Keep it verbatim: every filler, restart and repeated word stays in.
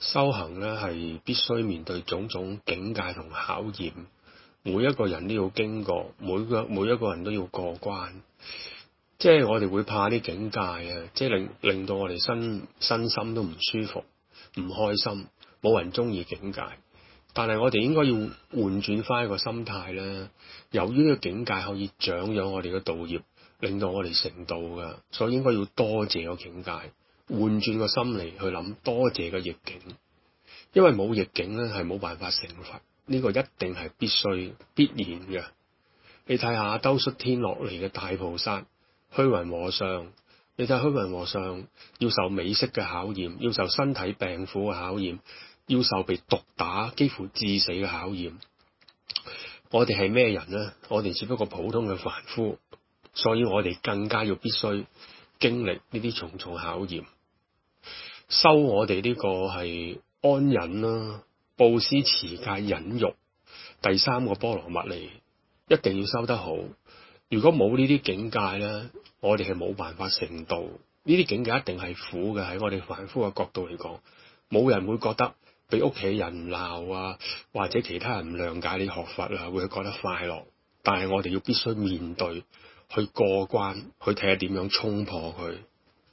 修行咧係必須面對種種境界同考驗，每一個人都要經過，每個每一個人都要過關。即係我哋會怕啲境界啊，即係令令到我哋身身心都唔舒服、唔開心，冇人中意境界。但係我哋應該要換轉翻一個心態咧，由於呢個境界可以長養我哋嘅道業，令到我哋成道㗎，所以應該要多謝個境界。換轉個心嚟去諗，多謝個逆境，因為冇逆境咧係冇辦法成佛，呢個一定係必須必然嘅。你睇下兜率天落嚟嘅大菩薩虛雲和尚，你睇虛雲和尚要受美色嘅考驗，要受身體病苦嘅考驗，要受被毒打幾乎致死嘅考驗。我哋係咩人呢？我哋只不過普通嘅凡夫，所以我哋更加要必須經歷呢啲重重考驗。修我哋呢個係安忍啦，布施持戒忍辱，第三個波羅蜜嚟，一定要修得好。如果冇呢啲境界咧，我哋係冇辦法成道。呢啲境界一定係苦嘅，喺我哋凡夫嘅角度嚟講，冇人會覺得俾屋企人鬧啊，或者其他人唔諒解你學佛啊，會覺得快樂。但係我哋要必須面對，去過關，去睇下點樣衝破佢。